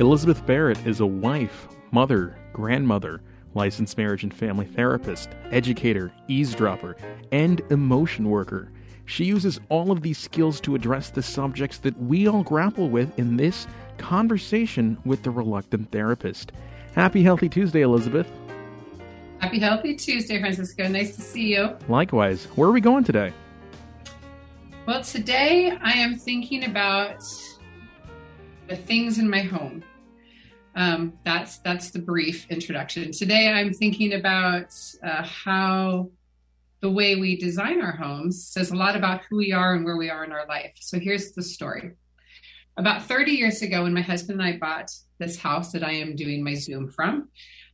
Elizabeth Barrett is a wife, mother, grandmother, licensed marriage and family therapist, educator, eavesdropper, and emotion worker. She uses all of these skills to address the subjects that we all grapple with in this conversation with the Reluctant Therapist. Happy Healthy Tuesday, Elizabeth. Happy Healthy Tuesday, Francisco. Nice to see you. Likewise. Where are we going today? Well, today I am thinking about the things in my home. That's the brief introduction. Today I'm thinking about how the way we design our homes says a lot about who we are and where we are in our life. So here's the story. About 30 years ago, when my husband and I bought this house that I am doing my Zoom from,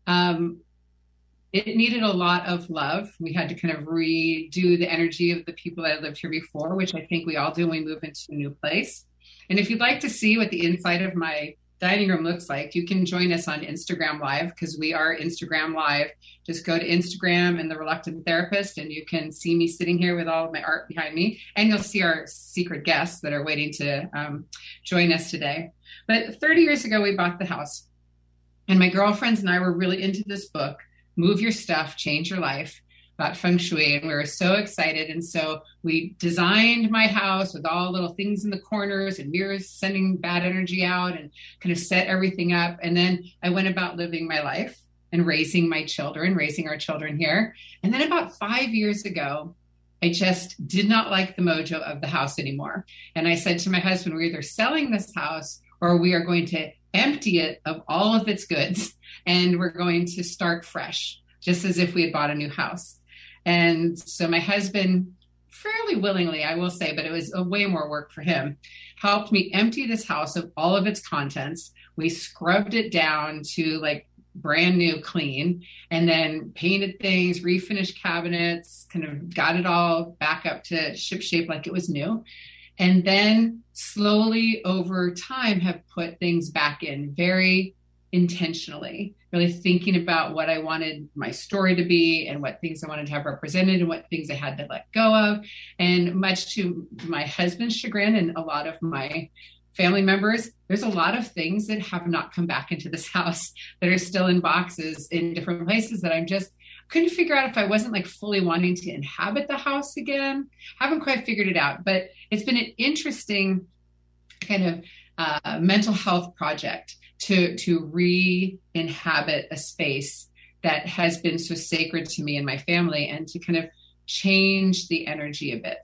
it needed a lot of love. We had to kind of redo the energy of the people that had lived here before, which I think we all do when we move into a new place. And if you'd like to see what the inside of my dining room looks like, you can join us on Instagram Live, because we are Instagram Live. Just go to Instagram and The Reluctant Therapist, and you can see me sitting here with all of my art behind me. And you'll see our secret guests that are waiting to join us today. But 30 years ago, we bought the house. And my girlfriends and I were really into this book, Move Your Stuff, Change Your Life, about feng shui, and we were so excited. And so we designed my house with all little things in the corners and mirrors sending bad energy out, and kind of set everything up. And then I went about living my life and raising our children here. And then about 5 years ago, I just did not like the mojo of the house anymore. And I said to my husband, we're either selling this house or we are going to empty it of all of its goods, and we're going to start fresh, just as if we had bought a new house. And so my husband, fairly willingly, I will say, but it was way more work for him, helped me empty this house of all of its contents. We scrubbed it down to like brand new clean, and then painted things, refinished cabinets, kind of got it all back up to ship shape like it was new. And then slowly over time have put things back in very intentionally, really thinking about what I wanted my story to be and what things I wanted to have represented and what things I had to let go of. And much to my husband's chagrin and a lot of my family members, there's a lot of things that have not come back into this house that are still in boxes in different places that I'm just couldn't figure out if I wasn't like fully wanting to inhabit the house again. Haven't quite figured it out, but it's been an interesting kind of mental health project to re-inhabit a space that has been so sacred to me and my family, and to kind of change the energy a bit.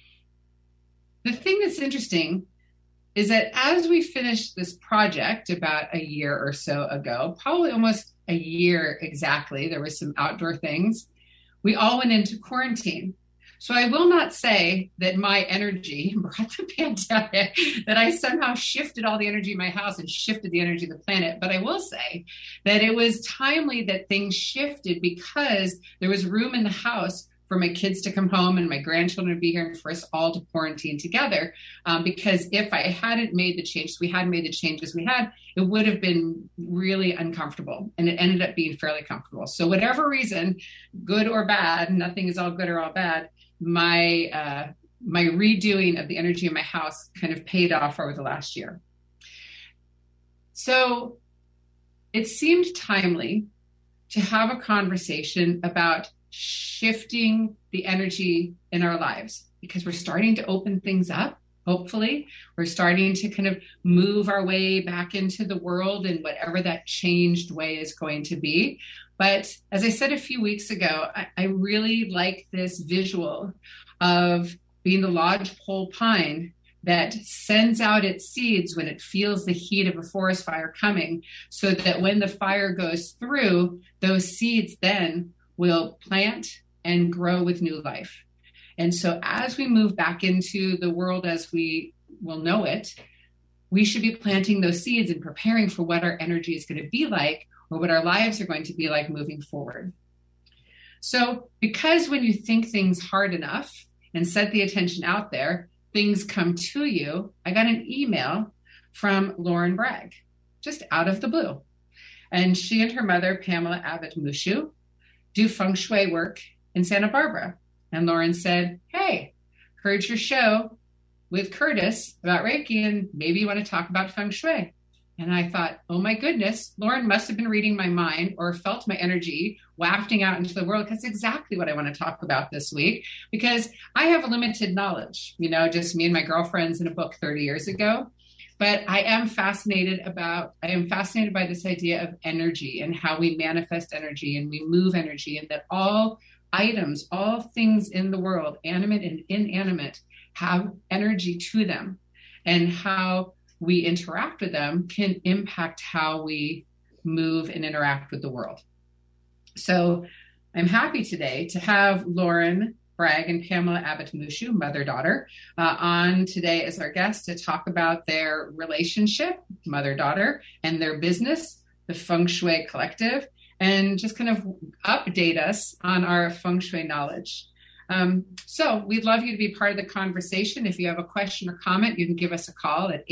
The thing that's interesting is that as we finished this project about a year or so ago, probably almost a year exactly, there were some outdoor things, we all went into quarantine. So I will not say that my energy brought the pandemic, that I somehow shifted all the energy in my house and shifted the energy of the planet. But I will say that it was timely that things shifted, because there was room in the house for my kids to come home and my grandchildren to be here, and for us all to quarantine together. Because if I hadn't made the changes we had, it would have been really uncomfortable. And it ended up being fairly comfortable. So whatever reason, good or bad, nothing is all good or all bad, my redoing of the energy in my house kind of paid off over the last year. So it seemed timely to have a conversation about shifting the energy in our lives, because we're starting to open things up. Hopefully, we're starting to kind of move our way back into the world in whatever that changed way is going to be. But as I said a few weeks ago, I really like this visual of being the lodgepole pine that sends out its seeds when it feels the heat of a forest fire coming, so that when the fire goes through, those seeds then will plant and grow with new life. And so as we move back into the world as we will know it, we should be planting those seeds and preparing for what our energy is going to be like, or what our lives are going to be like moving forward. So because when you think things hard enough and set the attention out there, things come to you, I got an email from Lauren Bragg, just out of the blue. And she and her mother, Pamela Abbott Mushu, do feng shui work in Santa Barbara. And Lauren said, hey, heard your show with Curtis about Reiki, and maybe you want to talk about feng shui. And I thought, oh my goodness, Lauren must have been reading my mind or felt my energy wafting out into the world, because it's exactly what I want to talk about this week, because I have limited knowledge, just me and my girlfriends in a book 30 years ago. But I am fascinated by this idea of energy and how we manifest energy and we move energy, and that all items, all things in the world, animate and inanimate, have energy to them, and how we interact with them can impact how we move and interact with the world. So I'm happy today to have Lauren Bragg and Pamela Abbott-Mushu, mother-daughter, on today as our guest to talk about their relationship, mother-daughter, and their business, the Feng Shui Collective, and just kind of update us on our Feng Shui knowledge. So we'd love you to be part of the conversation. If you have a question or comment, you can give us a call at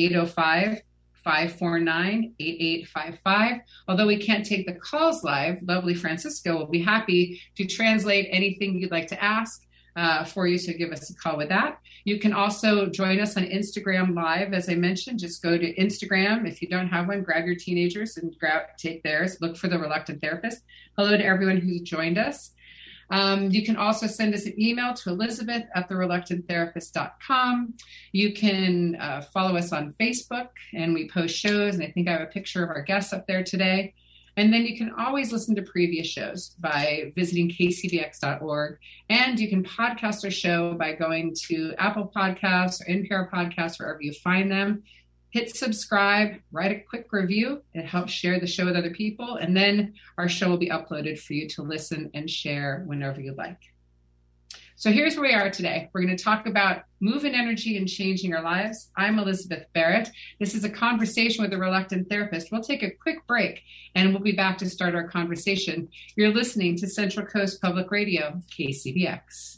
805-549-8855. Although we can't take the calls live, lovely Francisco will be happy to translate anything you'd like to ask for you, so give us a call with that. You can also join us on Instagram Live. As I mentioned, just go to Instagram. If you don't have one, grab your teenagers and take theirs. Look for The Reluctant Therapist. Hello to everyone who's joined us. You can also send us an email to elizabeth@thereluctanttherapist.com. You can follow us on Facebook, and we post shows, and I think I have a picture of our guests up there today. And then you can always listen to previous shows by visiting kcbx.org. And you can podcast our show by going to Apple Podcasts or NPR Podcasts, wherever you find them. Hit subscribe, write a quick review. It helps share the show with other people. And then our show will be uploaded for you to listen and share whenever you like. So here's where we are today. We're going to talk about moving energy and changing our lives. I'm Elizabeth Barrett. This is a conversation with a reluctant therapist. We'll take a quick break and we'll be back to start our conversation. You're listening to Central Coast Public Radio, KCBX.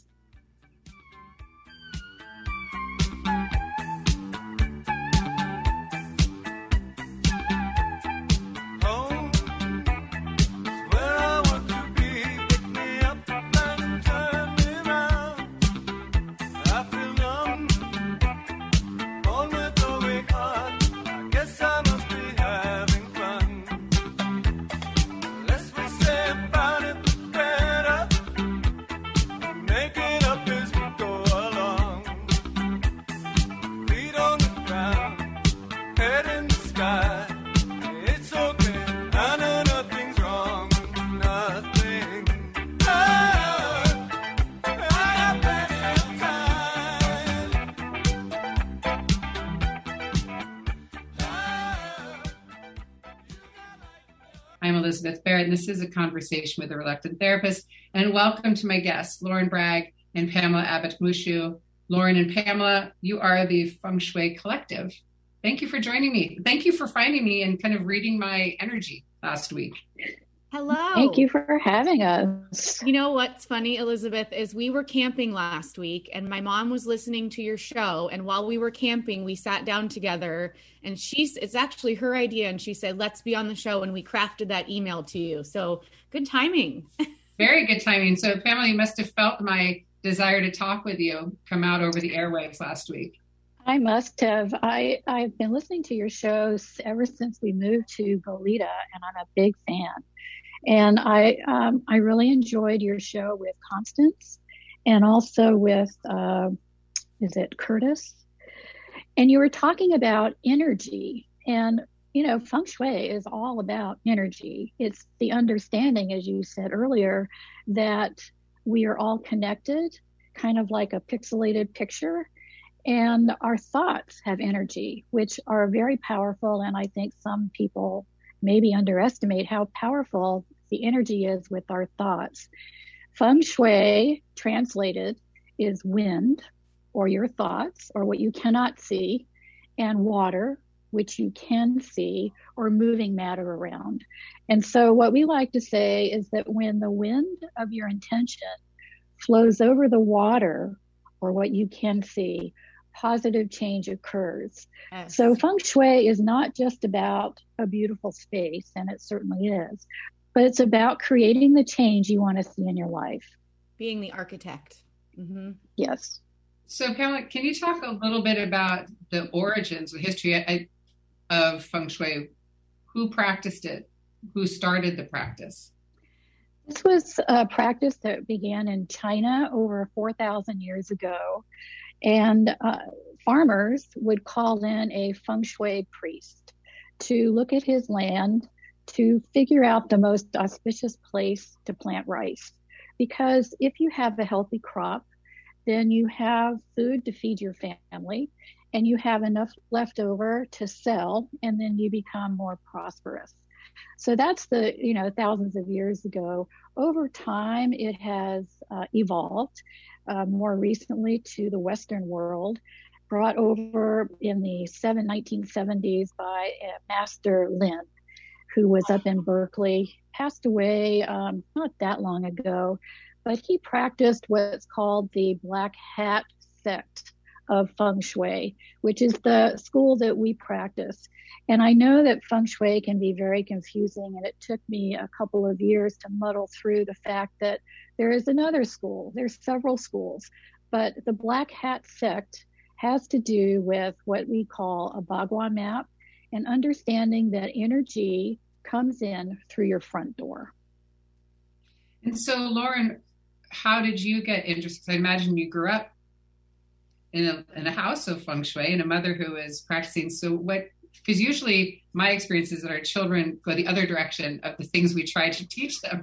I'm Elizabeth Barrett, and this is a conversation with a reluctant therapist. And welcome to my guests, Lauren Bragg and Pamela Abbott-Mushu. Lauren and Pamela, you are the Feng Shui Collective. Thank you for joining me. Thank you for finding me and kind of reading my energy last week. Hello. Thank you for having us. You know what's funny, Elizabeth, is we were camping last week and my mom was listening to your show. And while we were camping, we sat down together and it's actually her idea. And she said, let's be on the show. And we crafted that email to you. So good timing. Very good timing. So Pamela, you must have felt my desire to talk with you come out over the airwaves last week. I must have. I've been listening to your shows ever since we moved to Goleta, and I'm a big fan. And I really enjoyed your show with Constance and also with, is it Curtis? And you were talking about energy. And, you know, Feng Shui is all about energy. It's the understanding, as you said earlier, that we are all connected, kind of like a pixelated picture. And our thoughts have energy, which are very powerful. And I think some people maybe underestimate how powerful the energy is with our thoughts. Feng Shui, translated, is wind, or your thoughts, or what you cannot see, and water, which you can see, or moving matter around. And so what we like to say is that when the wind of your intention flows over the water, or what you can see, positive change occurs. Yes. So Feng Shui is not just about a beautiful space, and it certainly is, but it's about creating the change you want to see in your life. Being the architect. Mm-hmm. Yes. So Pamela, can you talk a little bit about the origins, the history of Feng Shui Who practiced it? Who started the practice? This was a practice that began in China over 4,000 years ago. And farmers would call in a feng shui priest to look at his land to figure out the most auspicious place to plant rice. Because if you have a healthy crop, then you have food to feed your family and you have enough left over to sell, and then you become more prosperous. So that's thousands of years ago. Over time, it has evolved more recently to the Western world, brought over in the 1970s by Master Lin, who was up in Berkeley, passed away not that long ago, but he practiced what's called the Black Hat sect of Feng Shui, which is the school that we practice. And I know that Feng Shui can be very confusing, and it took me a couple of years to muddle through the fact that there is another school. There's several schools, but the Black Hat sect has to do with what we call a Bagua map and understanding that energy comes in through your front door. And so, Lauren, how did you get interested? Because I imagine you grew up in a house of Feng Shui and a mother who is practicing. So what, because usually my experience is that our children go the other direction of the things we try to teach them.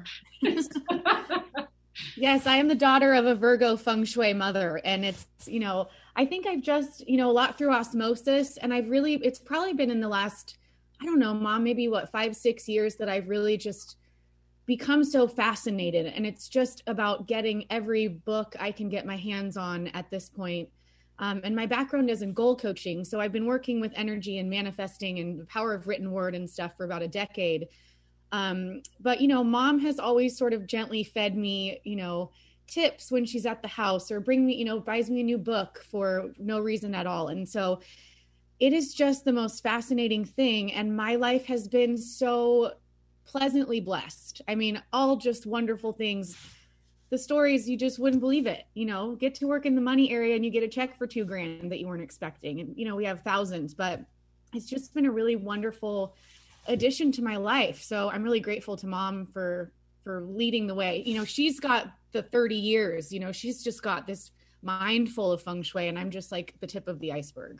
Yes, I am the daughter of a Virgo Feng Shui mother. And it's, I think I've just, a lot through osmosis. And it's probably been in the last, I don't know, Mom, maybe 5-6 years that I've really just become so fascinated. And it's just about getting every book I can get my hands on at this point. And my background is in goal coaching. So I've been working with energy and manifesting and the power of written word and stuff for about a decade. But, Mom has always sort of gently fed me, tips when she's at the house, or buys me a new book for no reason at all. And so it is just the most fascinating thing. And my life has been so pleasantly blessed. I mean, all just wonderful things. The stories, you just wouldn't believe it, get to work in the money area and you get a check for $2,000 that you weren't expecting. And, we have thousands, but it's just been a really wonderful addition to my life. So I'm really grateful to Mom for leading the way. She's got the 30 years, she's just got this mind full of Feng Shui, and I'm just like the tip of the iceberg.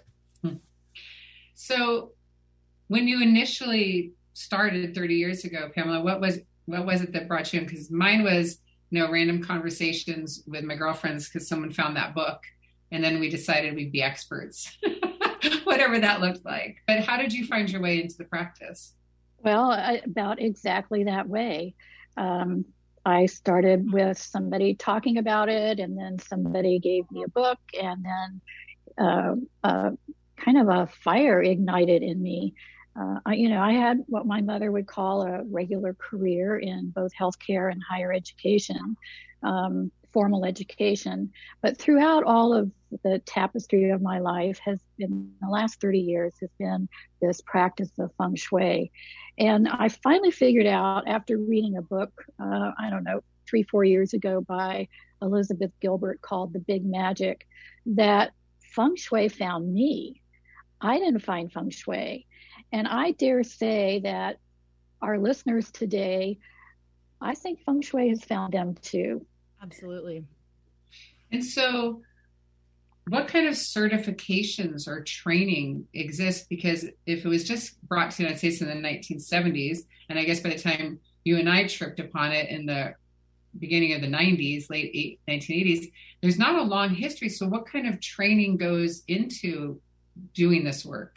So when you initially started 30 years ago, Pamela, what was it that brought you in? Because mine was, random conversations with my girlfriends because someone found that book, and then we decided we'd be experts, whatever that looked like. But how did you find your way into the practice? Well, about exactly that way. I started with somebody talking about it, and then somebody gave me a book, and then kind of a fire ignited in me. I had what my mother would call a regular career in both healthcare and higher education, formal education. But throughout all of the tapestry of my life has been, the last 30 years, has been this practice of Feng Shui. And I finally figured out, after reading a book, 3-4 years ago by Elizabeth Gilbert called The Big Magic, that Feng Shui found me. I didn't find Feng Shui. And I dare say that our listeners today, I think Feng Shui has found them too. Absolutely. And so what kind of certifications or training exist? Because if it was just brought to the United States in the 1970s, and I guess by the time you and I tripped upon it in the beginning of the 90s, late 1980s, there's not a long history. So what kind of training goes into doing this work?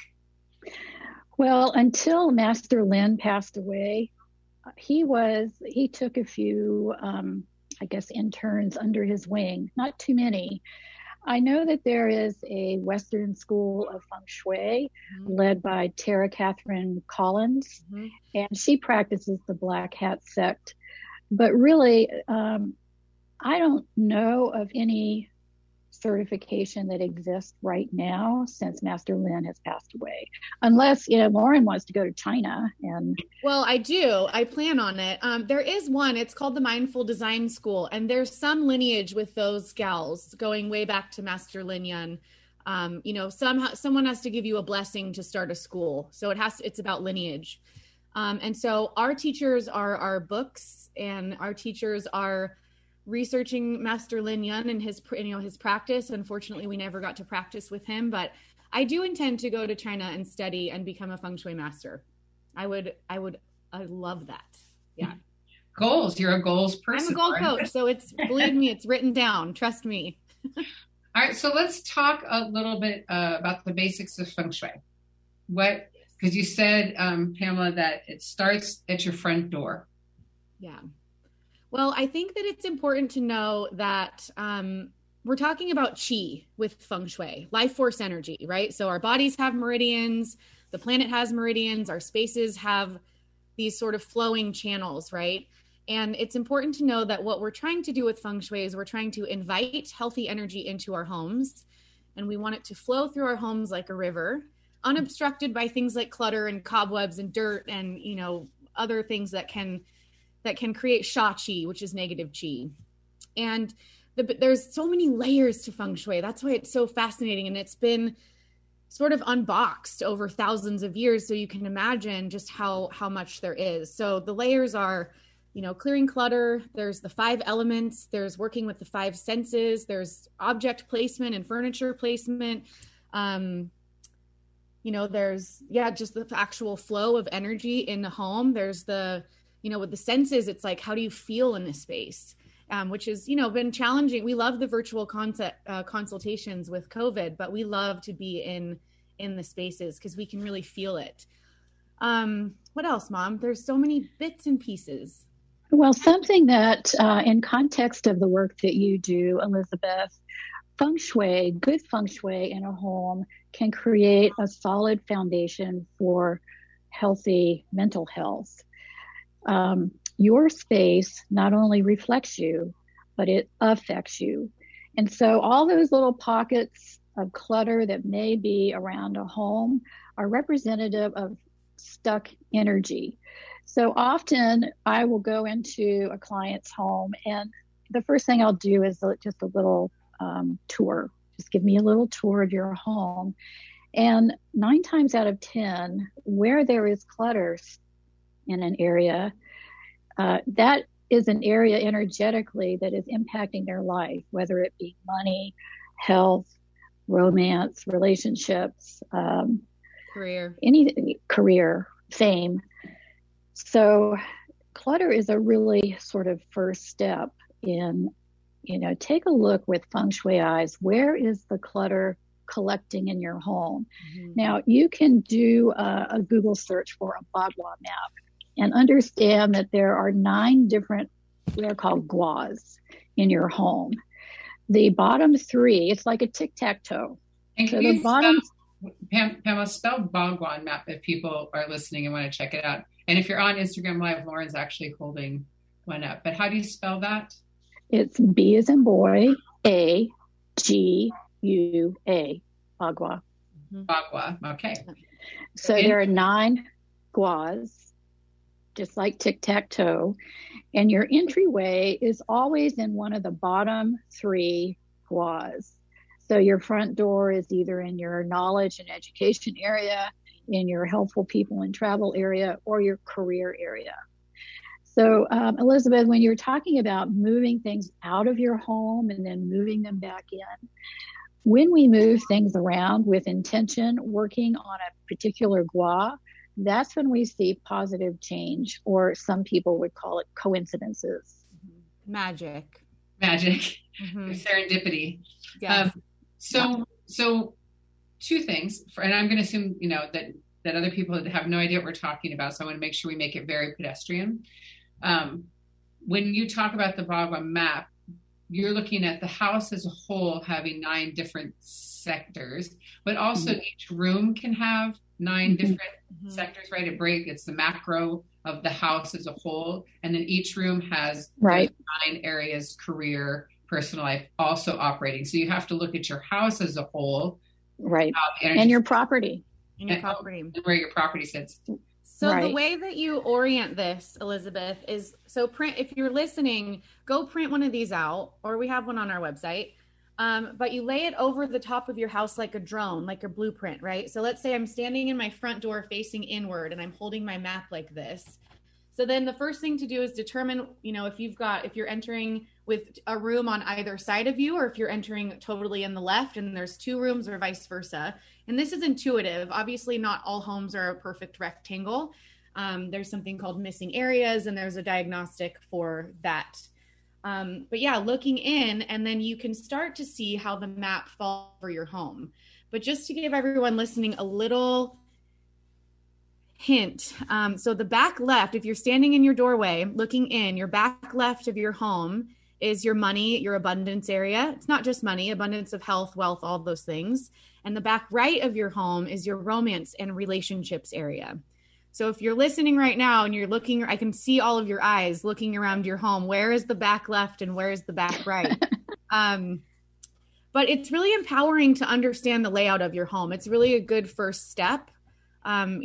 Well, until Master Lin passed away, he took a few, interns under his wing, not too many. I know that there is a Western school of Feng Shui led by Tara Catherine Collins, and she practices the Black Hat sect. But really, I don't know of any certification that exists right now since Master Lin has passed away, unless Lauren wants to go to China. And well, I do. I plan on it. There is one. It's called the Mindful Design School, and there's some lineage with those gals going way back to Master Lin Yun. Somehow someone has to give you a blessing to start a school, so it's about lineage. And so our teachers are our books, and our teachers are researching Master Lin Yun and his practice. Unfortunately, we never got to practice with him, but I do intend to go to China and study and become a feng shui master. I love that. Yeah. Goals. You're a goals person. I'm a goal coach. So believe me, it's written down. Trust me. All right. So let's talk a little bit about the basics of feng shui. Because you said, Pamela, that it starts at your front door. Yeah. Well, I think that it's important to know that we're talking about qi with feng shui, life force energy, right? So our bodies have meridians, the planet has meridians, our spaces have these sort of flowing channels, right? And it's important to know that what we're trying to do with feng shui is we're trying to invite healthy energy into our homes, and we want it to flow through our homes like a river, unobstructed by things like clutter and cobwebs and dirt and, other things that can create sha qi, which is negative qi. And there's so many layers to feng shui. That's why it's so fascinating. And it's been sort of unboxed over thousands of years. So you can imagine just how much there is. So the layers are, clearing clutter. There's the 5 elements. There's working with the 5 senses. There's object placement and furniture placement. There's, just the actual flow of energy in the home. There's the, with the senses, it's like, how do you feel in this space? Which has, been challenging. We love the virtual consultations with COVID, but we love to be in the spaces because we can really feel it. What else, Mom? There's so many bits and pieces. Well, something that in context of the work that you do, Elizabeth, good feng shui in a home can create a solid foundation for healthy mental health. Your space not only reflects you, but it affects you. And so all those little pockets of clutter that may be around a home are representative of stuck energy. So often I will go into a client's home, and the first thing I'll do is just a little tour. Just give me a little tour of your home. And 9 times out of 10, where there is clutter in an area, that is an area energetically that is impacting their life, whether it be money, health, romance, relationships, career, fame. So clutter is a really sort of first step in, take a look with feng shui eyes. Where is the clutter collecting in your home? Mm-hmm. Now, you can do a Google search for a Bagua map and understand that there are 9 different, they're called guas in your home. The bottom 3, it's like a tic-tac-toe. And so the bottom... Pamela, spell Bagua map if people are listening and want to check it out. And if you're on Instagram Live, Lauren's actually holding one up. But how do you spell that? It's B as in boy, A, G, U, A, Bagua. Bagua, okay. So there are 9 guas, just like tic-tac-toe. And your entryway is always in one of the bottom 3 guas. So your front door is either in your knowledge and education area, in your helpful people and travel area, or your career area. So Elizabeth, when you're talking about moving things out of your home and then moving them back in, when we move things around with intention, working on a particular gua, that's when we see positive change, or some people would call it coincidences. Magic. Mm-hmm. Serendipity. Yes. So 2 things, and I'm going to assume, that other people have no idea what we're talking about. So I want to make sure we make it very pedestrian. When you talk about the Bagua map, you're looking at the house as a whole having 9 different sectors, but also each room can have 9 different sectors, right? It's the macro of the house as a whole. And then each room has 9 areas, career, personal life, also operating. So you have to look at your house as a whole. Right. And your property. And where your property sits. So the way that you orient this, Elizabeth, is if you're listening, go print one of these out, or we have one on our website. But you lay it over the top of your house like a drone, like a blueprint, right? So let's say I'm standing in my front door facing inward and I'm holding my map like this. So then the first thing to do is determine, if you're entering with a room on either side of you, or if you're entering totally in the left and there's two rooms or vice versa. And this is intuitive. Obviously, not all homes are a perfect rectangle. There's something called missing areas, and there's a diagnostic for that. But yeah, looking in, and then you can start to see how the map falls over your home. But just to give everyone listening a little hint. So the back left, if you're standing in your doorway looking in, your back left of your home is your money, your abundance area. It's not just money, abundance of health, wealth, all of those things. And the back right of your home is your romance and relationships area. So if you're listening right now and you're looking, I can see all of your eyes looking around your home. Where is the back left and where is the back right? But it's really empowering to understand the layout of your home. It's really a good first step. And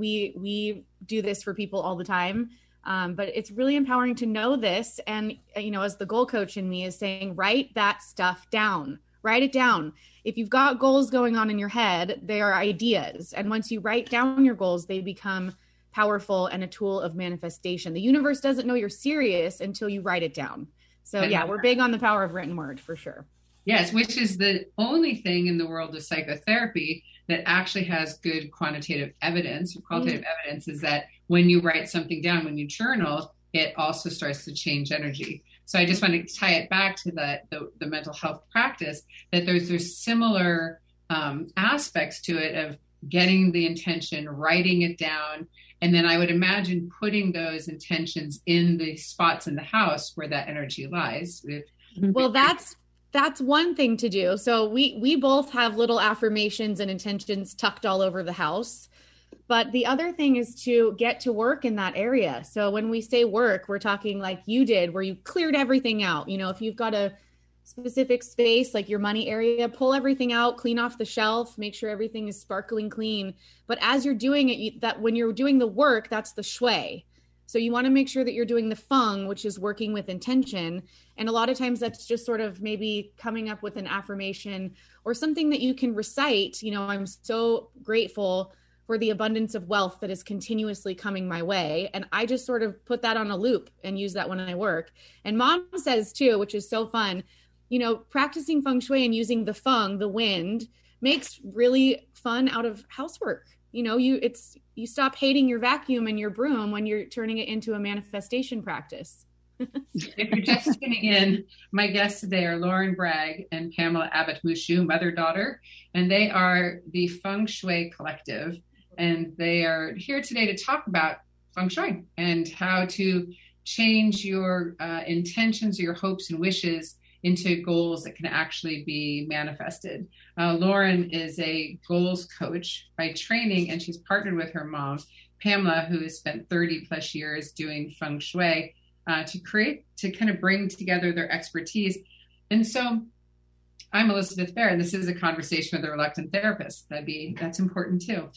we do this for people all the time. But it's really empowering to know this. And, as the goal coach in me is saying, write that stuff down, write it down. If you've got goals going on in your head, they are ideas. And once you write down your goals, they become powerful and a tool of manifestation. The universe doesn't know you're serious until you write it down. So yeah, we're big on the power of written word for sure. Yes, which is the only thing in the world of psychotherapy that actually has good quantitative evidence or qualitative evidence, is that when you write something down, when you journal, it also starts to change energy. So I just want to tie it back to the mental health practice, that there's similar aspects to it of getting the intention, writing it down, and then I would imagine putting those intentions in the spots in the house where that energy lies. Well, that's one thing to do. So we both have little affirmations and intentions tucked all over the house. But the other thing is to get to work in that area. So when we say work, we're talking like you did, where you cleared everything out. If you've got a specific space, like your money area, pull everything out, clean off the shelf, make sure everything is sparkling clean. But as you're doing it, that when you're doing the work, that's the shui. So you want to make sure that you're doing the feng, which is working with intention. And a lot of times that's just sort of maybe coming up with an affirmation or something that you can recite. I'm so grateful for the abundance of wealth that is continuously coming my way. And I just sort of put that on a loop and use that when I work. And Mom says too, which is so fun, practicing feng shui and using the feng, the wind, makes really fun out of housework. You stop hating your vacuum and your broom when you're turning it into a manifestation practice. If you're just tuning in, my guests today are Lauren Bragg and Pamela Abbott-Mushu, mother-daughter, and they are the Feng Shui Collective. And they are here today to talk about Feng Shui and how to change your intentions, your hopes and wishes into goals that can actually be manifested. Lauren is a goals coach by training, and she's partnered with her mom, Pamela, who has spent 30 plus years doing Feng Shui to kind of bring together their expertise. And so I'm Elizabeth Bear, and this is a conversation with a reluctant therapist. That's important too.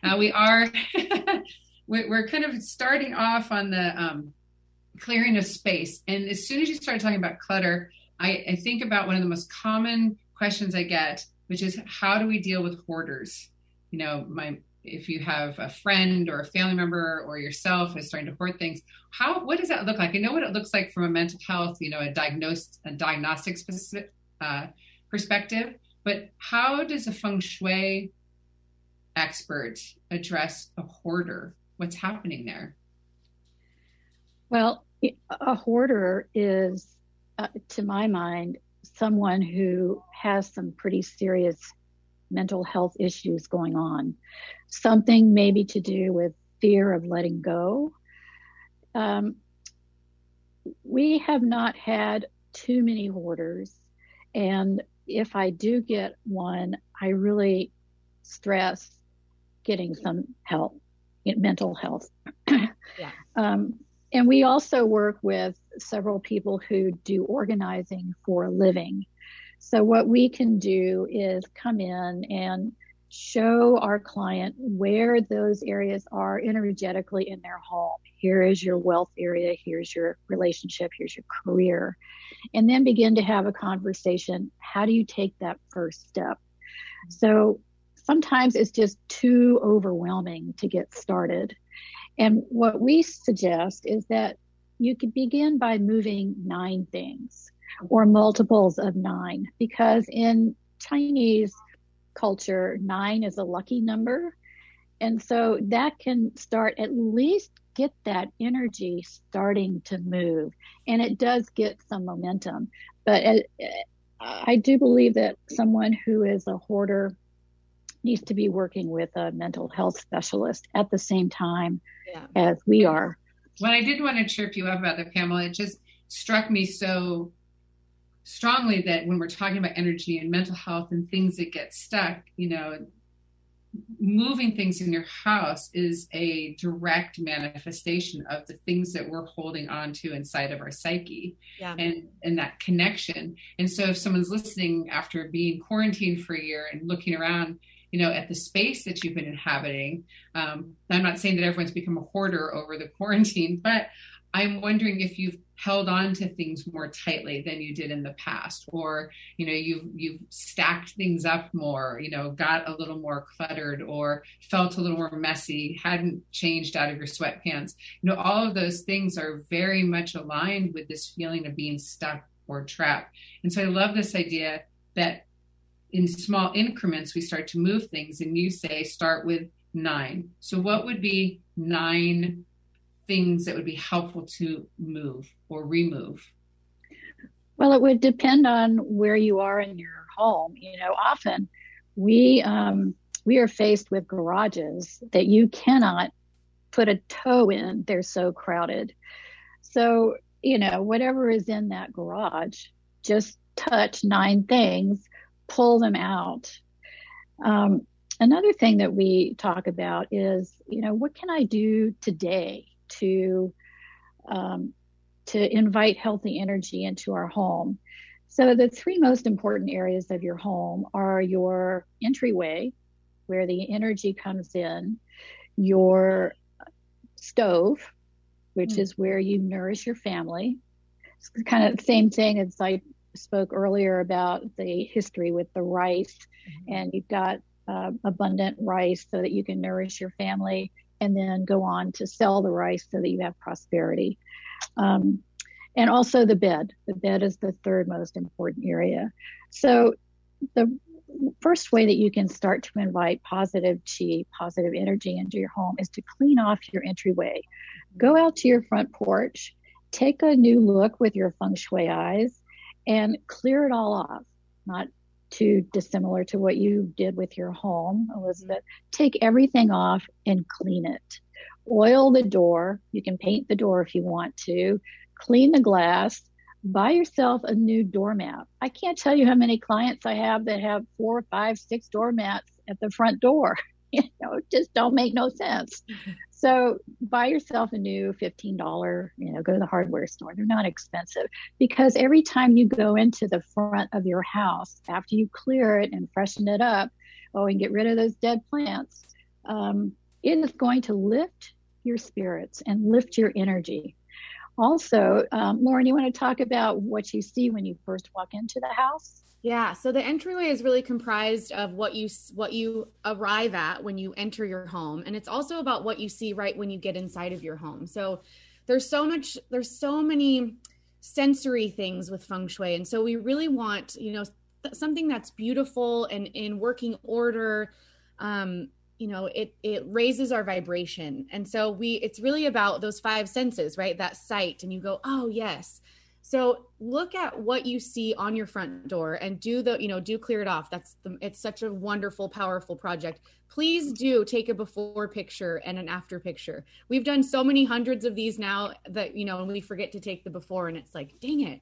We're kind of starting off on the clearing of space. And as soon as you start talking about clutter, I think about one of the most common questions I get, which is, how do we deal with hoarders? If you have a friend or a family member or yourself is starting to hoard things, what does that look like? I know what it looks like from a mental health, a diagnostic specific perspective, but how does a Feng Shui expert address a hoarder? What's happening there? Well, a hoarder is, to my mind, someone who has some pretty serious mental health issues going on. Something maybe to do with fear of letting go. We have not had too many hoarders. And if I do get one, I really stress getting some help, mental health. Yeah. And we also work with several people who do organizing for a living. So what we can do is come in and show our client where those areas are energetically in their home. Here is your wealth area. Here's your relationship. Here's your career. and then begin to have a conversation. How do you take that first step? So sometimes it's just too overwhelming to get started. And what we suggest is that you could begin by moving 9 things or multiples of 9, because in Chinese culture, 9 is a lucky number. And so that can start, at least get that energy starting to move. And it does get some momentum. But I do believe that someone who is a hoarder needs to be working with a mental health specialist at the same time as we are. Well, I did want to chirp you up about that, Pamela. It just struck me so strongly that when we're talking about energy and mental health and things that get stuck, you know, moving things in your house is a direct manifestation of the things that we're holding on to inside of our psyche, and that connection. And so if someone's listening after being quarantined for a year and looking around, you know, at the space that you've been inhabiting, I'm not saying that everyone's become a hoarder over the quarantine, but I'm wondering if you've held on to things more tightly than you did in the past, or, you know, you've stacked things up more, you know, got a little more cluttered or felt a little more messy, hadn't changed out of your sweatpants. You know, all of those things are very much aligned with this feeling of being stuck or trapped. And so I love this idea that in small increments, we start to move things, and you say, start with 9. So what would be 9 things that would be helpful to move or remove? Well, it would depend on where you are in your home. You know, often we are faced with garages that you cannot put a toe in. They're so crowded. So, you know, whatever is in that garage, just touch 9 things, pull them out. Another thing that we talk about is, you know, what can I do today to invite healthy energy into our home? So the 3 most important areas of your home are your entryway, where the energy comes in, your stove, which is where you nourish your family. It's kind of the same thing as I spoke earlier about the history with the rice, and you've got abundant rice so that you can nourish your family, and then go on to sell the rice so that you have prosperity. And also the bed. The bed is the 3rd most important area. So the first way that you can start to invite positive chi, positive energy into your home, is to clean off your entryway. Go out to your front porch, take a new look with your feng shui eyes, and clear it all off. Not too dissimilar to what you did with your home, Elizabeth. Take everything off and clean it. Oil the door. You can paint the door if you want to. Clean the glass. Buy yourself a new doormat. I can't tell you how many clients I have that have 4, 5, 6 doormats at the front door. You know, it just don't make no sense. So buy yourself a new $15, you know, go to the hardware store. They're not expensive, because every time you go into the front of your house, after you clear it and freshen it up, and get rid of those dead plants, it is going to lift your spirits and lift your energy. Also, Lauren, you want to talk about what you see when you first walk into the house? Yeah. So the entryway is really comprised of what you arrive at when you enter your home. And it's also about what you see right when you get inside of your home. So there's so many sensory things with feng shui. And so we really want, you know, something that's beautiful and in working order. You know, it raises our vibration. And so it's really about those 5 senses, right? That sight, and you go, oh yes. So look at what you see on your front door and do clear it off. It's such a wonderful, powerful project. Please do take a before picture and an after picture. We've done so many hundreds of these now that, you know, and we forget to take the before, and it's like, dang it.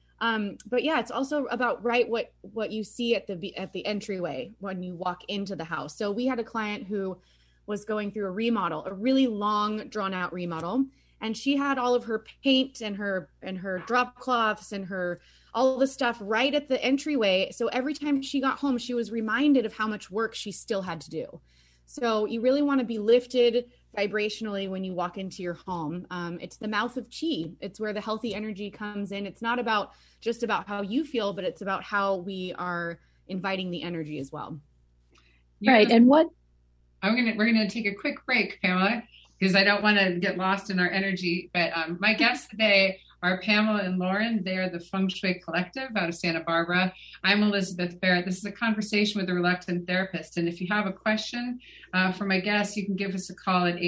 But yeah, it's also about what you see at the entryway when you walk into the house. So we had a client who was going through a remodel, a really long, drawn out remodel. And she had all of her paint and her drop cloths and all the stuff right at the entryway. So every time she got home, she was reminded of how much work she still had to do. So you really want to be lifted vibrationally when you walk into your home. It's the mouth of chi. It's where the healthy energy comes in. It's not about just about how you feel, but it's about how we are inviting the energy as well. Right. And what we're gonna take a quick break, Pamela, because I don't want to get lost in our energy. But my guests today are Pamela and Lauren. They are the Feng Shui Collective out of Santa Barbara. I'm Elizabeth Barrett. This is a conversation with a reluctant therapist. And if you have a question for my guests, you can give us a call at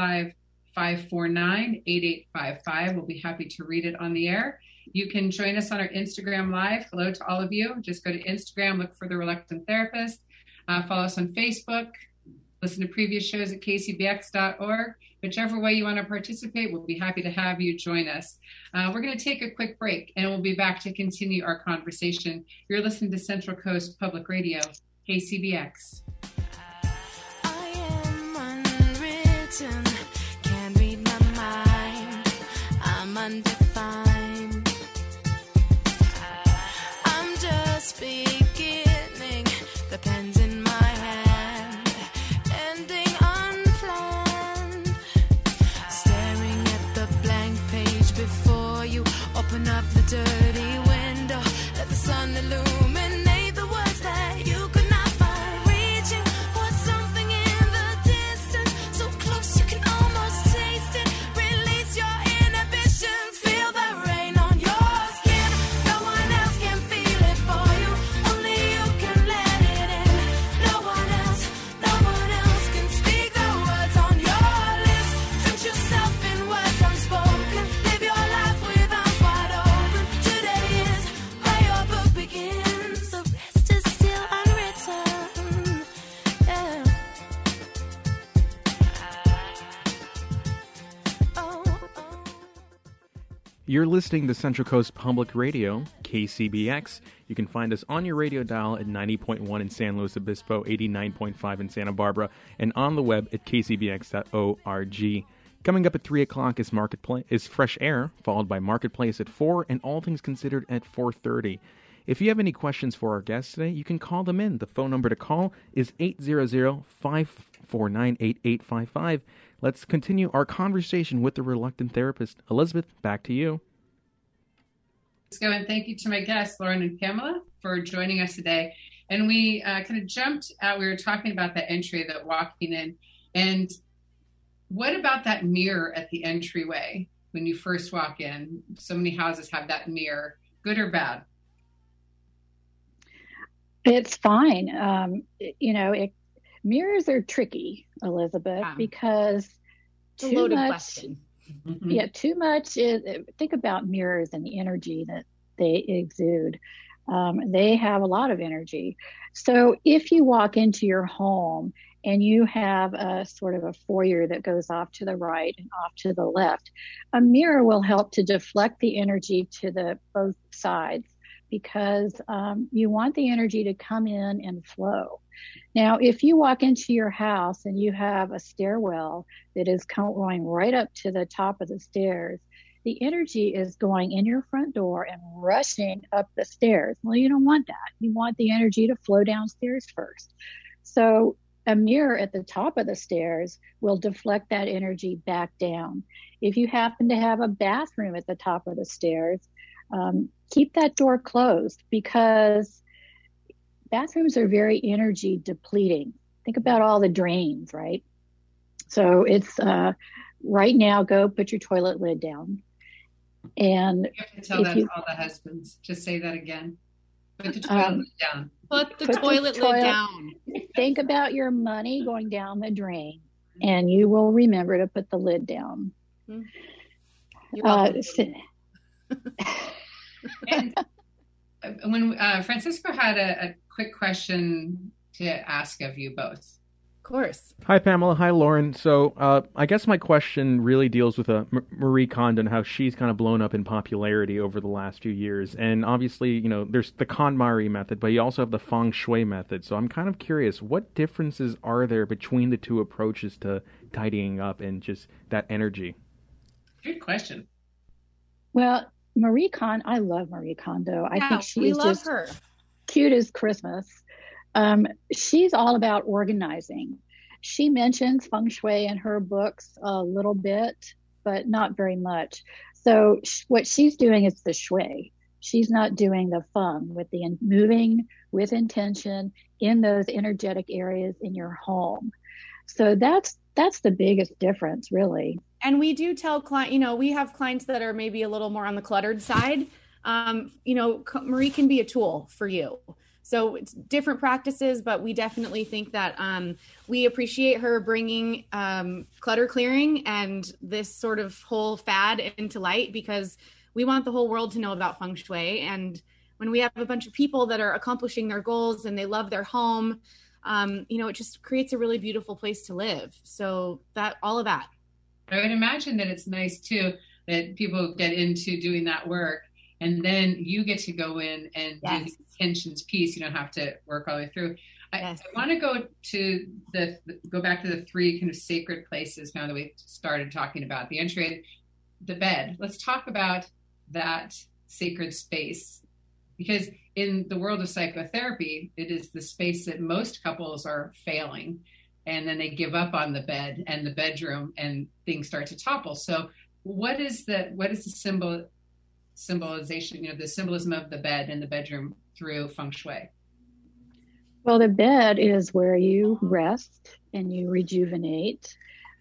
805-549-8855. We'll be happy to read it on the air. You can join us on our Instagram Live. Hello to all of you. Just go to Instagram, look for the Reluctant Therapist. Follow us on Facebook. Listen to previous shows at kcbx.org. Whichever way you want to participate, we'll be happy to have you join us. We're going to take a quick break, and we'll be back to continue our conversation. You're listening to Central Coast Public Radio, KCBX. I am unwritten, can't read my mind. I'm undefined. I'm just beginning, the pen's in my hand, ending unplanned. Staring at the blank page before you, open up the dirty window, let the sun illuminate the words that you could not find. Reaching for something in the distance, so close you can almost taste it. Release your inhibitions, feel the rain on your skin. No one else can feel it for you, only you can let it in. No one else can speak the words on your lips. Drench yourself in words unspoken, live your life with arms wide open. Today is where your book begins, the rest is still unwritten. Yeah. Oh. You're listening to Central Coast Public Radio, KCBX. You can find us on your radio dial at 90.1 in San Luis Obispo, 89.5 in Santa Barbara, and on the web at kcbx.org. Coming up at 3 o'clock is Fresh Air, followed by Marketplace at 4, and All Things Considered at 4:30. If you have any questions for our guests today, you can call them in. The phone number to call is 800-549-8855. Let's continue our conversation with the Reluctant Therapist. Elizabeth, back to you. Let's go, and thank you to my guests, Lauren and Pamela, for joining us today. And we kind of jumped out. We were talking about that entry, that walking in. And what about that mirror at the entryway when you first walk in? So many houses have that mirror, good or bad? It's fine. Mirrors are tricky, Elizabeth, because It's a loaded question. Yeah, too much think about mirrors and the energy that they exude. They have a lot of energy. So if you walk into your home and you have a sort of a foyer that goes off to the right and off to the left, a mirror will help to deflect the energy to the both sides, because you want the energy to come in and flow. Now, if you walk into your house and you have a stairwell that is going right up to the top of the stairs, the energy is going in your front door and rushing up the stairs. Well, you don't want that. You want the energy to flow downstairs first. So a mirror at the top of the stairs will deflect that energy back down. If you happen to have a bathroom at the top of the stairs, keep that door closed, because bathrooms are very energy depleting. Think about all the drains, right? So it's right now, go put your toilet lid down. And you have to tell that to all the husbands. Just say that again. Put the toilet lid down. Put the toilet lid down. Think about your money going down the drain, and you will remember to put the lid down. And when Francisco had a quick question to ask of you both. Of course. Hi, Pamela. Hi, Lauren. So I guess my question really deals with Marie Kondo and how she's kind of blown up in popularity over the last few years. And obviously, there's the KonMari method, but you also have the Feng Shui method. So I'm kind of curious, what differences are there between the two approaches to tidying up and just that energy? Good question. Well, I love Marie Kondo. I think she's love her. Cute as Christmas. She's all about organizing. she mentions feng shui in her books a little bit, but not very much. So what she's doing is the shui. She's not doing the feng with the moving with intention in those energetic areas in your home. So that's the biggest difference, really. And we do tell clients, we have clients that are maybe a little more on the cluttered side. Marie can be a tool for you. So it's different practices, but we definitely think that we appreciate her bringing clutter clearing and this sort of whole fad into light, because we want the whole world to know about feng shui. And when we have a bunch of people that are accomplishing their goals and they love their home, it just creates a really beautiful place to live. So all of that. I would imagine that it's nice too that people get into doing that work, and then you get to go in and do the intentions piece. You don't have to work all the way through. I want to go back to the three kind of sacred places now that we started talking about the entry, the bed. Let's talk about that sacred space, because in the world of psychotherapy, it is the space that most couples are failing, and then they give up on the bed and the bedroom, and things start to topple. So what is the symbolization, the symbolism of the bed and the bedroom through feng shui? Well, the bed is where you rest and you rejuvenate.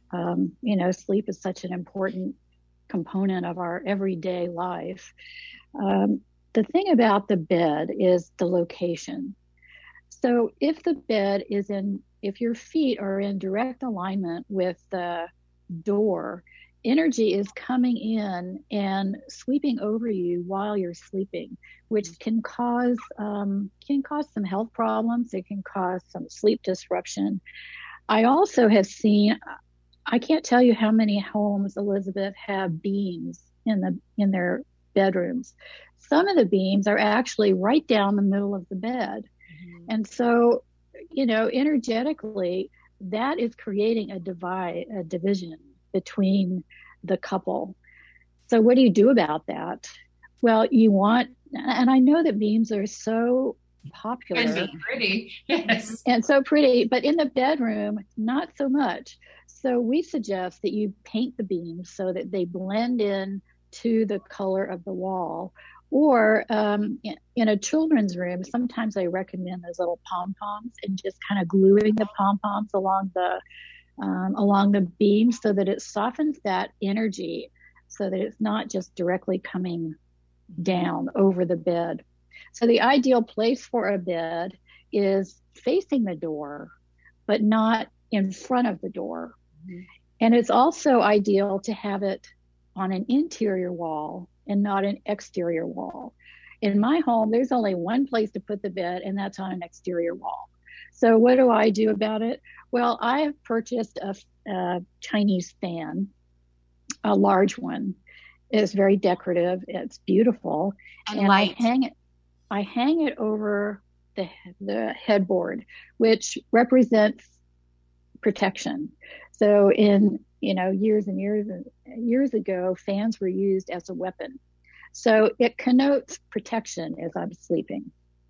Sleep is such an important component of our everyday life. The thing about the bed is the location. So if the bed if your feet are in direct alignment with the door, energy is coming in and sweeping over you while you're sleeping, which can cause some health problems. It can cause some sleep disruption. I also have seen, I can't tell you how many homes, Elizabeth, have beams in their bedrooms. Some of the beams are actually right down the middle of the bed. Mm-hmm. And so, energetically, that is creating a division between the couple. So what do you do about that? Well, and I know that beams are so popular. And so pretty. Yes. And so pretty, but in the bedroom, not so much. So we suggest that you paint the beams so that they blend in to the color of the wall. Or in a children's room, sometimes I recommend those little pom-poms and just kind of gluing the pom-poms along the beam so that it softens that energy, so that it's not just directly coming down over the bed. So the ideal place for a bed is facing the door, but not in front of the door. Mm-hmm. And it's also ideal to have it on an interior wall and not an exterior wall. In my home, there's only one place to put the bed, and that's on an exterior wall. So what do I do about it? Well, I have purchased a Chinese fan, a large one. It's very decorative. It's beautiful. And I hang it over the headboard, which represents protection. So years and years ago, fans were used as a weapon. So it connotes protection as I'm sleeping.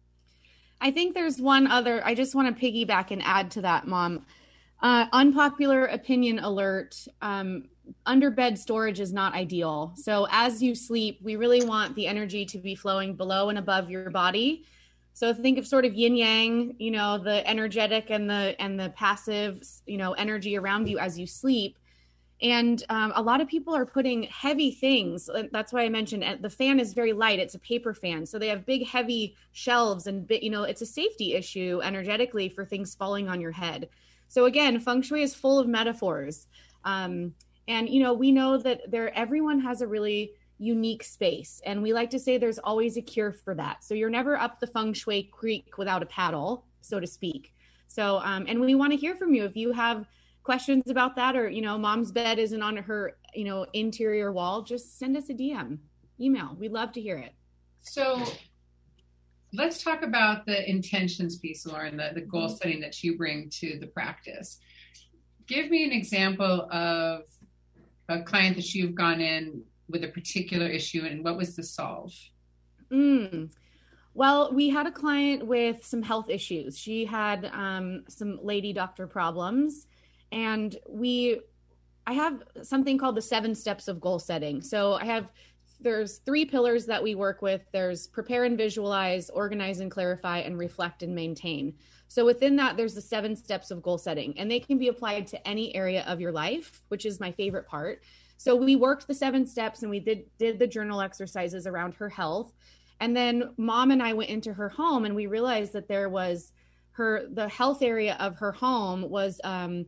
I think there's one other, I just want to piggyback and add to that, Mom. Unpopular opinion alert. Under bed storage is not ideal. So as you sleep, we really want the energy to be flowing below and above your body. So think of sort of yin yang, the energetic and the passive, energy around you as you sleep. And a lot of people are putting heavy things. That's why I mentioned the fan is very light. It's a paper fan. So they have big, heavy shelves and, it's a safety issue energetically for things falling on your head. So again, feng shui is full of metaphors. And, we know that everyone has a really unique space. And we like to say there's always a cure for that. So you're never up the feng shui creek without a paddle, so to speak. So, and we want to hear from you. If you have questions about that, or, Mom's bed isn't on her, interior wall, just send us a DM, email. We'd love to hear it. So let's talk about the intentions piece, Lauren, the goal setting that you bring to the practice. Give me an example of a client that you've gone in with a particular issue, and what was the solve? Well, we had a client with some health issues. She had some lady doctor problems, and I have something called the 7 steps of goal setting. So there's 3 pillars that we work with. There's prepare and visualize, organize and clarify, and reflect and maintain. So within that, there's the 7 steps of goal setting, and they can be applied to any area of your life, which is my favorite part. So we worked the 7 steps, and we did the journal exercises around her health. And then Mom and I went into her home, and we realized that there was the health area of her home was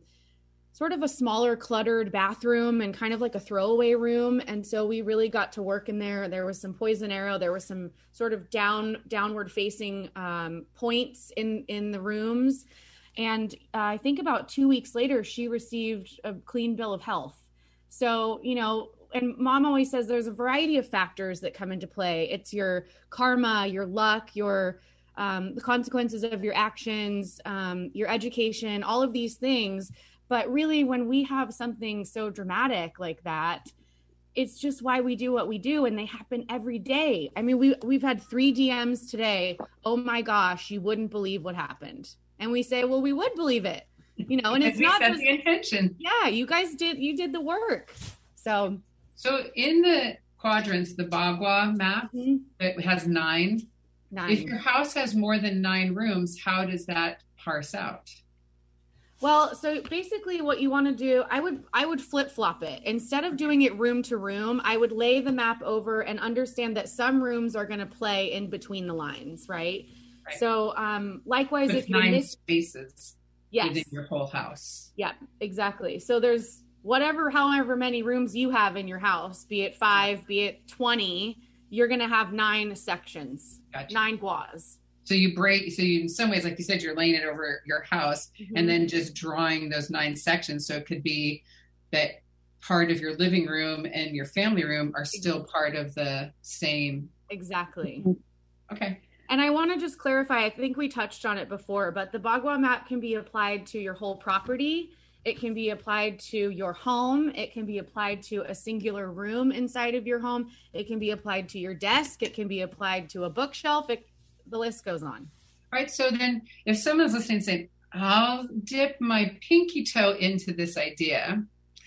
sort of a smaller, cluttered bathroom and kind of like a throwaway room. And so we really got to work in there. There was some poison arrow. There was some sort of downward facing points in the rooms. And I think about 2 weeks later, she received a clean bill of health. So, and Mom always says there's a variety of factors that come into play. It's your karma, your luck, the consequences of your actions, your education, all of these things. But really, when we have something so dramatic like that, it's just why we do what we do, and they happen every day. I mean, we've had 3 DMs today. Oh my gosh, you wouldn't believe what happened. And we say, well, we would believe it, and it's not just the intention. Yeah, you did the work. So in the quadrants, the Bagua map, it has 9. If your house has more than 9 rooms, how does that parse out? Well, so basically what you want to do, I would flip-flop it. Instead of doing it room to room, I would lay the map over and understand that some rooms are going to play in between the lines, right? So likewise, with if you 9 spaces yes, within your whole house. Yeah, exactly. So there's however many rooms you have in your house, be it 5, be it 20, you're going to have 9 sections, gotcha. 9 guas. So you in some ways, like you said, you're laying it over your house and then just drawing those 9 sections. So it could be that part of your living room and your family room are still part of the same. Exactly. Okay. And I want to just clarify, I think we touched on it before, but the Bagua map can be applied to your whole property. It can be applied to your home. It can be applied to a singular room inside of your home. It can be applied to your desk. It can be applied to a bookshelf. The list goes on. Right. So then if someone's listening and saying, I'll dip my pinky toe into this idea,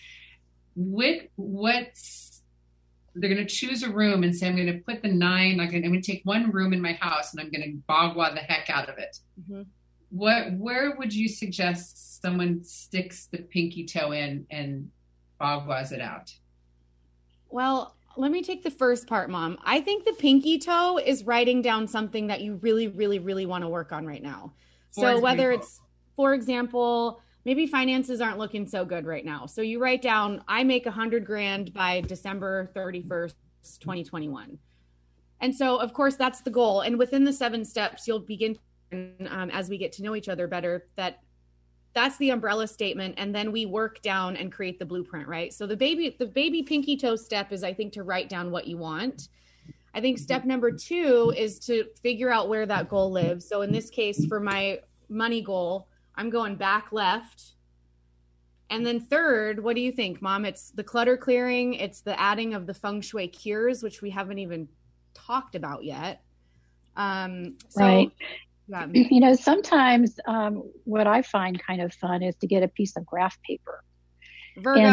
they're going to choose a room and say, I'm going to put the 9, I'm going to take one room in my house and I'm going to Bagua the heck out of it. Where would you suggest someone sticks the pinky toe in and Baguas it out? Well, let me take the first part, Mom. I think the pinky toe is writing down something that you really, really, really want to work on right now. Whether it's, for example, maybe finances aren't looking so good right now. So you write down, I make $100,000 by December 31st, 2021. And so, of course, that's the goal. And within the 7 steps, you'll begin, as we get to know each other better, that's the umbrella statement. And then we work down and create the blueprint, right? So the baby pinky toe step is, I think, to write down what you want. I think step number 2 is to figure out where that goal lives. So in this case, for my money goal, I'm going back left. And then 3rd, what do you think, Mom? It's the clutter clearing. It's the adding of the feng shui cures, which we haven't even talked about yet. Right. Yeah. Sometimes what I find kind of fun is to get a piece of graph paper. Virgo.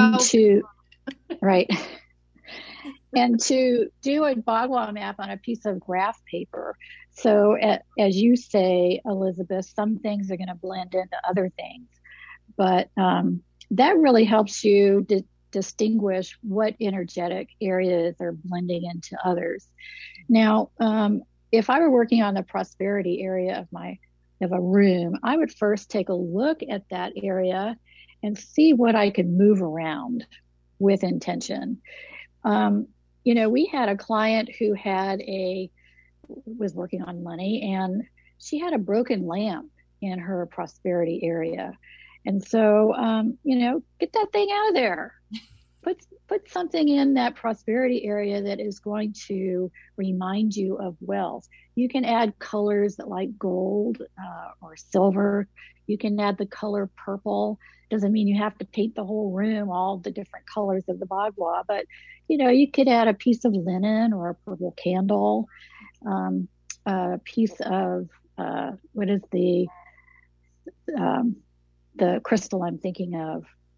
And to do a Bagua map on a piece of graph paper. So as you say, Elizabeth, some things are going to blend into other things. But that really helps you distinguish what energetic areas are blending into others. Now, if I were working on the prosperity area of a room, I would first take a look at that area and see what I could move around with intention. We had a client who was working on money, and she had a broken lamp in her prosperity area. And so, get that thing out of there. Put something in that prosperity area that is going to remind you of wealth. You can add colors like gold or silver. You can add the color purple. Doesn't mean you have to paint the whole room all the different colors of the Bagua, but you could add a piece of linen or a purple candle, a piece of what is the crystal I'm thinking of?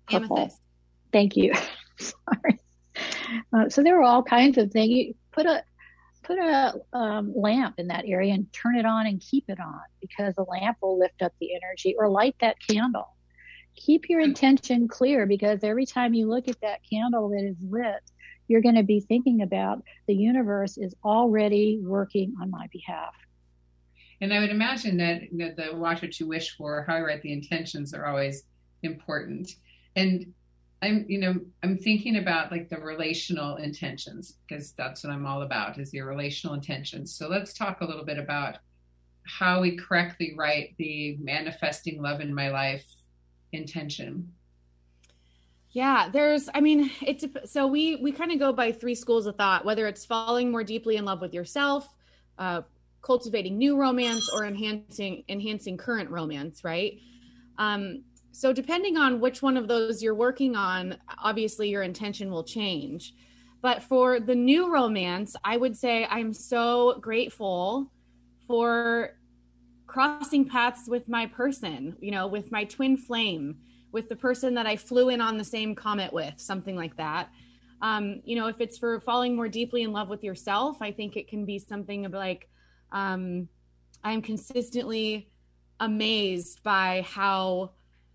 purple. Amethyst. Thank you. Sorry. So there were all kinds of things. You put a lamp in that area and turn it on and keep it on, because the lamp will lift up the energy, or light that candle. Keep your intention clear, because every time you look at that candle that is lit, you're going to be thinking about the universe is already working on my behalf. And I would imagine that the watch what you wish for, how you write the intentions are always important. And I'm thinking about like the relational intentions, because that's what I'm all about, is your relational intentions. So let's talk a little bit about how we correctly write the manifesting love in my life intention. Yeah, so we kind of go by three schools of thought, whether it's falling more deeply in love with yourself, cultivating new romance, or enhancing current romance, right? So depending on which one of those you're working on, obviously your intention will change. But for the new romance, I would say I'm so grateful for crossing paths with my person, with my twin flame, with the person that I flew in on the same comet with, something like that. If it's for falling more deeply in love with yourself, I think it can be something of like, I'm consistently amazed by how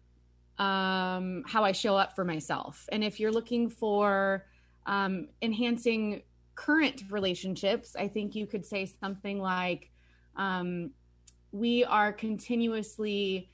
I show up for myself. And if you're looking for enhancing current relationships, I think you could say something like, we are continuously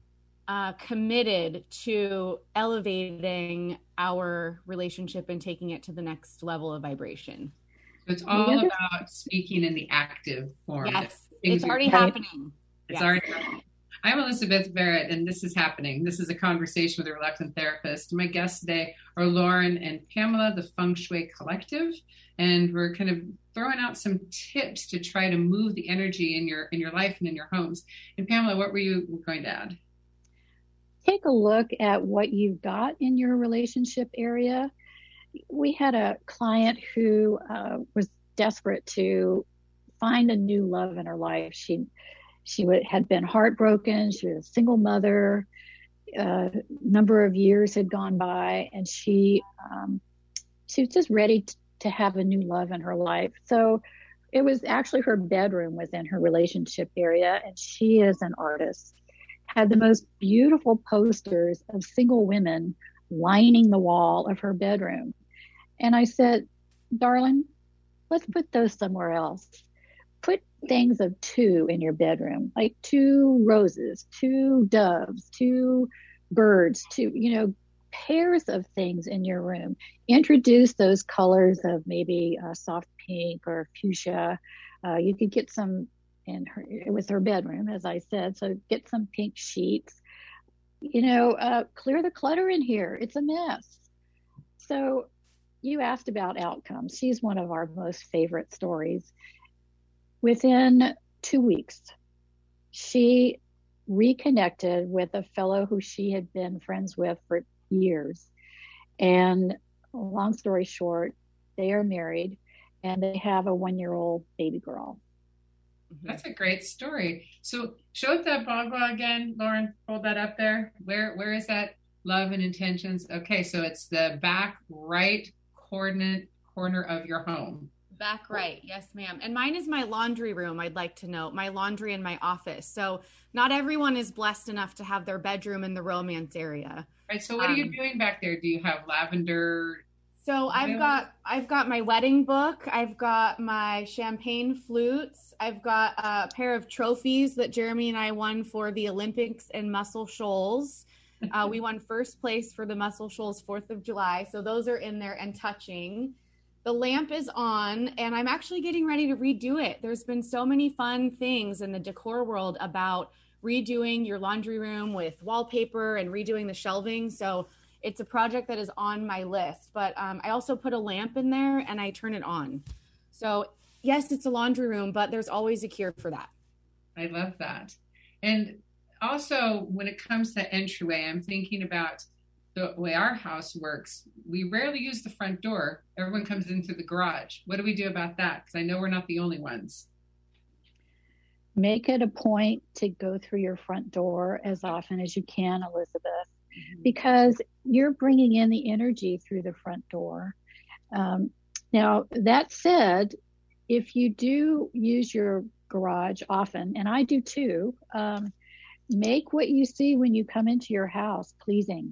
committed to elevating our relationship and taking it to the next level of vibration. So it's all about speaking in the active form. Yes, it's already happening. It's already happening. I'm Elizabeth Barrett, and this is happening. This is a conversation with a reluctant therapist. My guests today are Lauren and Pamela, the Feng Shui Collective, and we're kind of throwing out some tips to try to move the energy in your life and in your homes. And Pamela, what were you going to add? Take a look at what you've got in your relationship area. We had a client who was desperate to find a new love in her life. She had been heartbroken. She was a single mother. A number of years had gone by, and she was just ready to have a new love in her life. So it was actually her bedroom was in her relationship area, and she is an artist. Had the most beautiful posters of single women lining the wall of her bedroom. And I said, darling, let's put those somewhere else. Put things of two in your bedroom, like 2 roses, 2 doves, 2 birds, 2, pairs of things in your room. Introduce those colors of maybe soft pink or fuchsia. You could get some it was her bedroom, as I said, so get some pink sheets. Clear the clutter in here. It's a mess. So you asked about outcomes. She's one of our most favorite stories. Within 2 weeks, she reconnected with a fellow who she had been friends with for years. And long story short, they are married and they have a 1-year-old baby girl. That's a great story. So show up that Bagua again, Lauren. Hold that up there. Where is that? Love and intentions. Okay, so it's the back right corner of your home. Back right. Yes, ma'am. And mine is my laundry room, I'd like to note. My laundry in my office. So not everyone is blessed enough to have their bedroom in the romance area. Right. So what are you doing back there? Do you have lavender? So I've got my wedding book. I've got my champagne flutes. I've got a pair of trophies that Jeremy and I won for the Olympics in Muscle Shoals. We won first place for the Muscle Shoals 4th of July. So those are in there and touching. The lamp is on, and I'm actually getting ready to redo it. There's been so many fun things in the decor world about redoing your laundry room with wallpaper and redoing the shelving. So it's a project that is on my list, but I also put a lamp in there and I turn it on. So yes, it's a laundry room, but there's always a cure for that. I love that. And also when it comes to entryway, I'm thinking about the way our house works. We rarely use the front door. Everyone comes in through the garage. What do we do about that? Because I know we're not the only ones. Make it a point to go through your front door as often as you can, Elizabeth. because you're bringing in the energy through the front door. Now, that said, if you do use your garage often, and I do too, make what you see when you come into your house pleasing.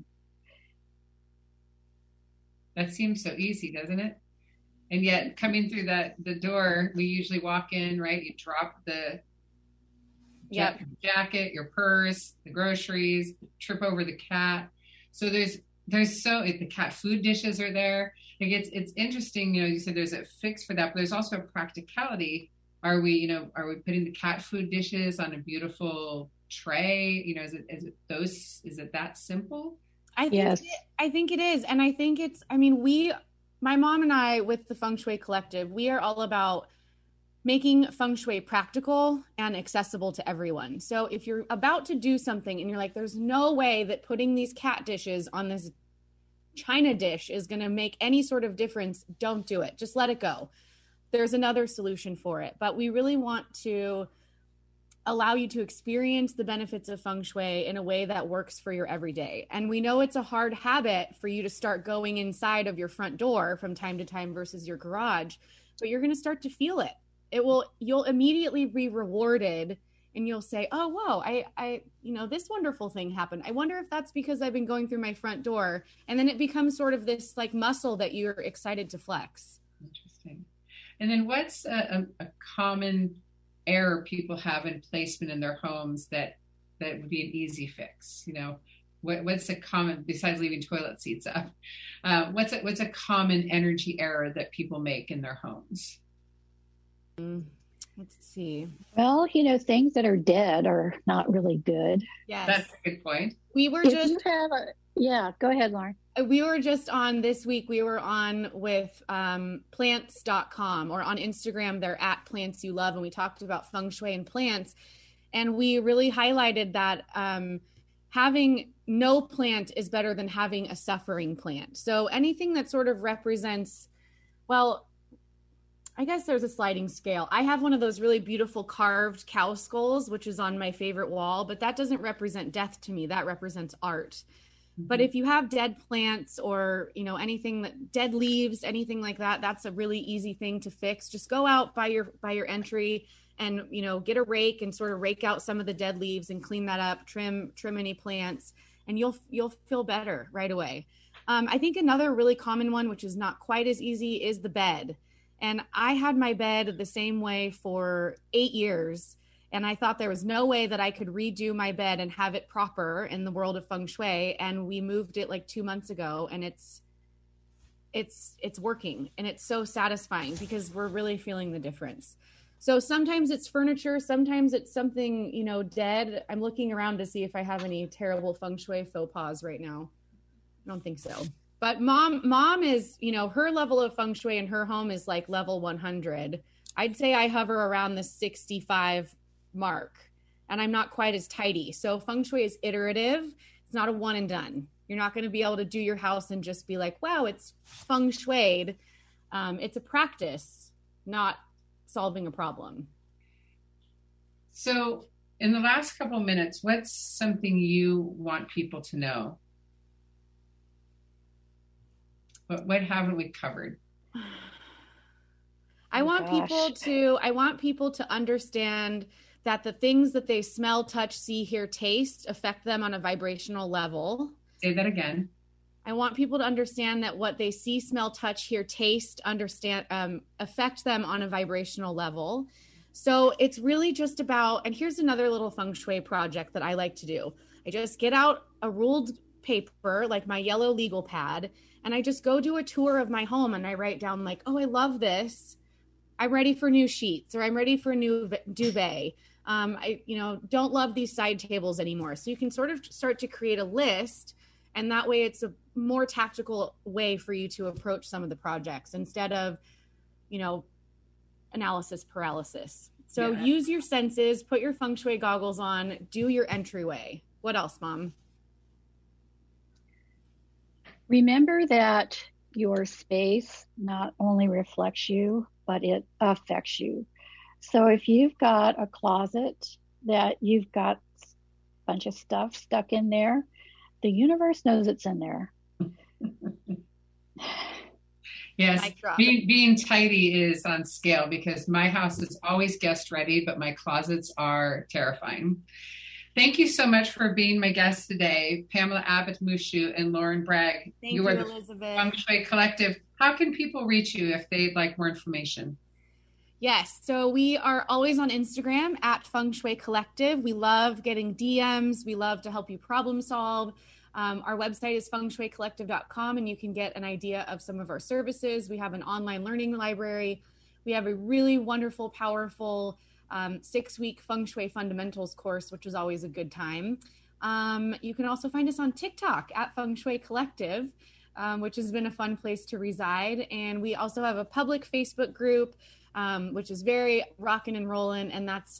That seems so easy, doesn't it? And yet coming through the door, we usually walk in, right? You drop the jacket, your purse, the groceries, trip over the cat. So there's the cat food dishes are there. It's interesting, you said there's a fix for that, but there's also a practicality. Are we putting the cat food dishes on a beautiful tray? Is it that simple? I think it is. And I think my mom and I with the Feng Shui Collective, we are all about making Feng Shui practical and accessible to everyone. So if you're about to do something and you're like, there's no way that putting these cat dishes on this China dish is going to make any sort of difference, don't do it. Just let it go. There's another solution for it. But we really want to allow you to experience the benefits of Feng Shui in a way that works for your everyday. And we know it's a hard habit for you to start going inside of your front door from time to time versus your garage, but you're going to start to feel it. You'll immediately be rewarded, and you'll say, oh, whoa, I this wonderful thing happened. I wonder if that's because I've been going through my front door. And then it becomes sort of this like muscle that you're excited to flex. Interesting. And then what's a common error people have in placement in their homes that would be an easy fix? What's a common, besides leaving toilet seats up, what's a common energy error that people make in their homes? Let's see. Well, things that are dead are not really good. Yes. That's a good point. Go ahead, Lauren. We were just on this week, we were on with plants.com, or on Instagram, they're at Plants You Love. And we talked about Feng Shui and plants. And we really highlighted that having no plant is better than having a suffering plant. So anything that sort of represents, well, I guess there's a sliding scale. I have one of those really beautiful carved cow skulls, which is on my favorite wall, but that doesn't represent death to me. That represents art. Mm-hmm. But if you have dead plants or, anything dead leaves, anything like that, that's a really easy thing to fix. Just go out by your entry and, get a rake and sort of rake out some of the dead leaves and clean that up, trim any plants, and you'll feel better right away. I think another really common one, which is not quite as easy, is the bed. And I had my bed the same way for 8 years. And I thought there was no way that I could redo my bed and have it proper in the world of Feng Shui. And we moved it like 2 months ago, and it's working, and it's so satisfying because we're really feeling the difference. So sometimes it's furniture, sometimes it's something, dead. I'm looking around to see if I have any terrible Feng Shui faux pas right now. I don't think so. But mom is, her level of Feng Shui in her home is like level 100. I'd say I hover around the 65 mark, and I'm not quite as tidy. So Feng Shui is iterative. It's not a one and done. You're not going to be able to do your house and just be like, wow, it's Feng Shui'd. It's a practice, not solving a problem. So in the last couple of minutes, what's something you want people to know? What haven't we covered? I want people to understand that the things that they smell, touch, see, hear, taste affect them on a vibrational level. Say that again. I want people to understand that what they see, smell, touch, hear, taste, affect them on a vibrational level. So it's really just about, and here's another little Feng Shui project that I like to do. I just get out a ruled paper, like my yellow legal pad, and I just go do a tour of my home, and I write down like, oh, I love this. I'm ready for new sheets, or I'm ready for a new duvet. I don't love these side tables anymore. So you can sort of start to create a list, and that way it's a more tactical way for you to approach some of the projects instead of, analysis paralysis. So Use your senses, put your Feng Shui goggles on, do your entryway. What else, Mom? Remember that your space not only reflects you, but it affects you. So if you've got a closet that you've got a bunch of stuff stuck in there, the universe knows it's in there. Yes, being tidy is on scale because my house is always guest ready, but my closets are terrifying. Thank you so much for being my guest today, Pamela Abbott-Mushu and Lauren Bragg. Thank you, are the Elizabeth. Feng Shui Collective. How can people reach you if they'd like more information? Yes, so we are always on Instagram at Feng Shui Collective. We love getting DMs. We love to help you problem solve. Our website is fengshuicollective.com, and you can get an idea of some of our services. We have an online learning library. We have a really wonderful, powerful 6-week Feng Shui fundamentals course, which was always a good time. You can also find us on TikTok at Feng Shui Collective, which has been a fun place to reside. And we also have a public Facebook group, which is very rockin' and rollin', and that's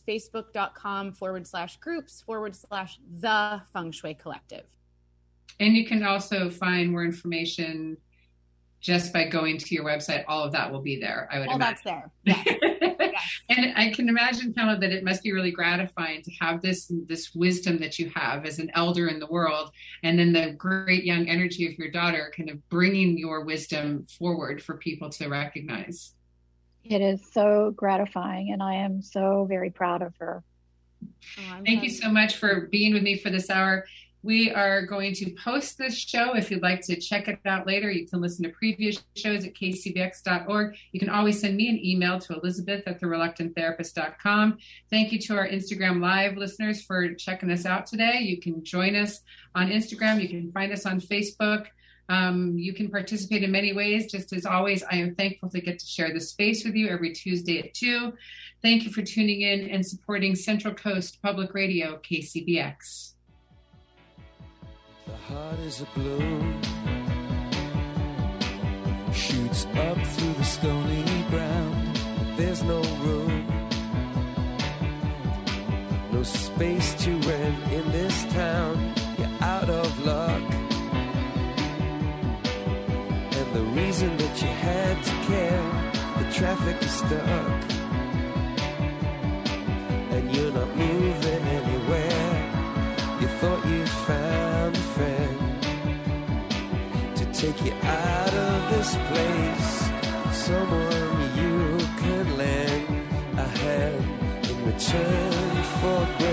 facebook.com/groups/the Feng Shui Collective. And you can also find more information just by going to your website. All of that will be there, I would imagine. That's there. Yeah. And I can imagine, Pamela, that it must be really gratifying to have this wisdom that you have as an elder in the world, and then the great young energy of your daughter kind of bringing your wisdom forward for people to recognize. It is so gratifying, and I am so very proud of her. Thank you so much for being with me for this hour. We are going to post this show. If you'd like to check it out later, you can listen to previous shows at kcbx.org. You can always send me an email to elizabeth@thereluctanttherapist.com. Thank you to our Instagram Live listeners for checking us out today. You can join us on Instagram. You can find us on Facebook. You can participate in many ways. Just as always, I am thankful to get to share this space with you every Tuesday at 2. Thank you for tuning in and supporting Central Coast Public Radio, KCBX. The heart is a balloon, shoots up through the stony ground. There's no room, no space to rent in this town. You're out of luck, and the reason that you had to care, the traffic is stuck, and you're not moving anywhere. You thought you found a friend to take you out of this place, someone you could lend a hand in return for